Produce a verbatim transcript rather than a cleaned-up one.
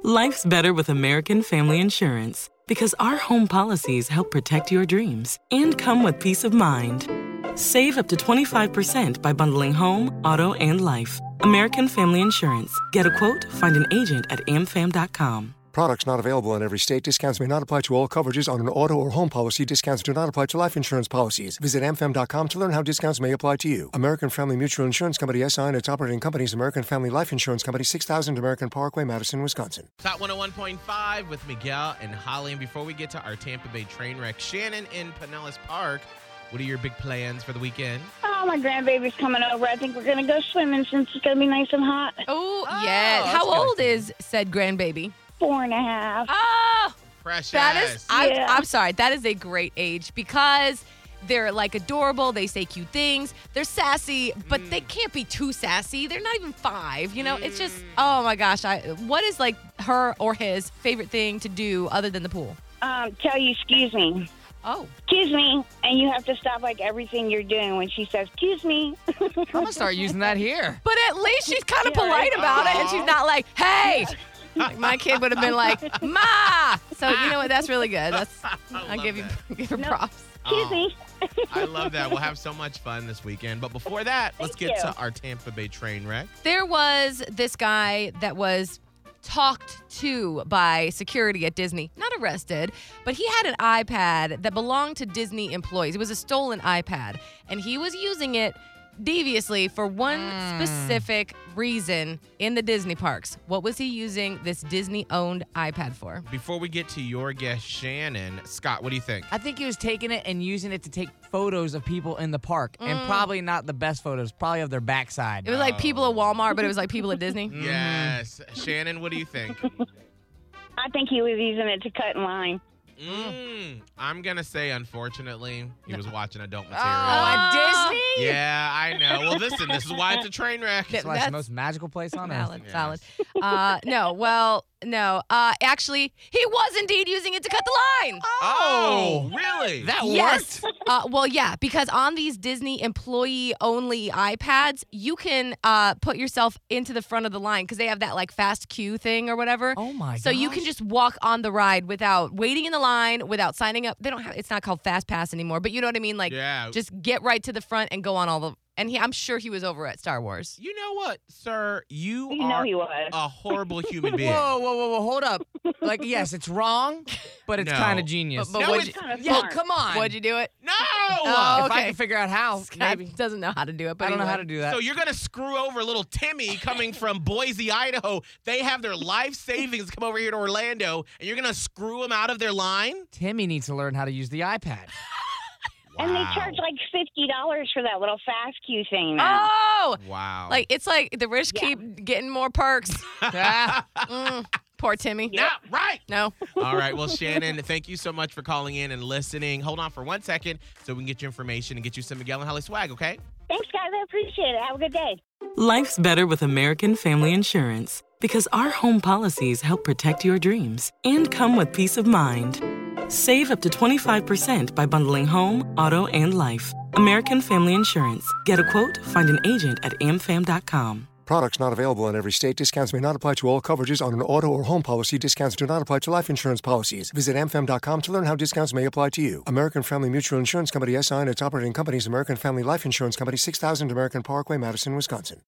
Life's better with American Family Insurance because our home policies help protect your dreams and come with peace of mind. Save up to twenty-five percent by bundling home, auto, and life. American Family Insurance. Get a quote, find an agent at a m fam dot com. Products not available in every state. Discounts may not apply to all coverages on an auto or home policy. Discounts do not apply to life insurance policies. Visit a m fam dot com to learn how discounts may apply to you. American Family Mutual Insurance Company, S I and its operating companies, American Family Life Insurance Company, six thousand American Parkway, Madison, Wisconsin. Top one oh one point five with Miguel and Holly. And before we get to our Tampa Bay train wreck, Shannon in Pinellas Park, what are your big plans for the weekend? Oh, my grandbaby's coming over. I think we're going to go swimming since it's going to be nice and hot. Oh, Oh, yes. that's How good. old is said grandbaby? Four and a half. Oh, Precious. that is, I, Yeah. I'm sorry, that is a great age because they're like adorable. They say cute things. They're sassy, but Mm. they can't be too sassy. They're not even five. You know, it's just, oh my gosh. I, what is like her or his favorite thing to do other than the pool? Um, tell you, excuse me. Oh, Excuse me. And you have to stop like everything you're doing when she says, excuse me. I'm gonna start using that here. but at least she's kind of Yeah, polite right. about it, and she's Aw. not like, "Hey." Like my kid would have been like, "Ma." So you know what? That's really good. That's I love give you that. give her No. props. Excuse Oh, me. I love that. We'll have so much fun this weekend. But before that, let's Thank get you. to our Tampa Bay train wreck. There was this guy that was talked to by security at Disney, not arrested, but he had an iPad that belonged to Disney employees. It was a stolen iPad, and he was using it deviously for one specific reason in the Disney parks. What was he using this Disney-owned iPad for? Before we get to your guest, Shannon, Scott, what do you think? I think he was taking it and using it to take photos of people in the park, and probably not the best photos, probably of their backside. It was like people at Walmart, but it was like people at Disney. Yes. Shannon, what do you think? I think he was using it to cut in line. Mm, I'm going to say, unfortunately, he was watching adult Oh, material. at Disney? Yeah, I know. Well, listen, this is why it's a train wreck. That's why it's the That's most magical place on earth. Valid, Yes. valid. Uh, no, well, no. Uh, actually, he was indeed using it to cut the line. Oh, really? That Yes. worked? Uh, well, yeah, because on these Disney employee-only iPads, you can uh, put yourself into the front of the line because they have that like fast queue thing or whatever. Oh my So you can gosh. just walk on the ride without waiting in the line, without signing up. They don't have. It's not called Fast Pass anymore, but you know what I mean. Like, Yeah. just get right to the front and go on all the. And he, I'm sure he was over at Star Wars. You know what, sir? You, You know are he was. a horrible human being. Whoa, whoa, whoa, whoa, hold up. Like, yes, it's wrong, but it's No. kind of genius. But No, what'd it's you, Kind of Well, smart. come on. what'd you do it? No! Oh, If I okay. can figure out how, Scott maybe. doesn't know how to do it, but I don't know he how would. to do that. So you're going to screw over little Timmy coming from Boise, Idaho. They have their life savings come over here to Orlando, and you're going to screw them out of their line? Timmy needs to learn how to use the iPad. And they Wow. charge like fifty dollars for that little fast queue thing now. Oh, Wow. like it's like the rich Yeah. keep getting more perks. Ah, Mm, poor Timmy. yeah, right. No. All right. Well, Shannon, thank you so much for calling in and listening. Hold on for one second so we can get your information and get you some Miguel and Holly swag, okay? Thanks, guys. I appreciate it. Have a good day. Life's better with American Family Insurance because our home policies help protect your dreams and come with peace of mind. Save up to twenty-five percent by bundling home, auto, and life. American Family Insurance. Get a quote, find an agent at a m fam dot com. Products not available in every state. Discounts may not apply to all coverages on an auto or home policy. Discounts do not apply to life insurance policies. Visit a m fam dot com to learn how discounts may apply to you. American Family Mutual Insurance Company, S I and its operating companies, American Family Life Insurance Company, six thousand American Parkway, Madison, Wisconsin.